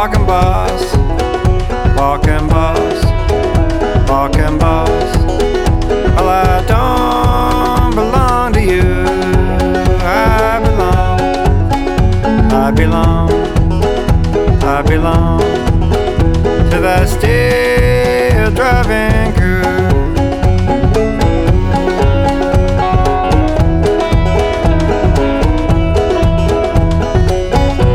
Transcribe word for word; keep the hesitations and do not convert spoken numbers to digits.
walking boss, walking boss, walking boss. Well, I don't belong to you. I belong, I belong, I belong to that still driving car.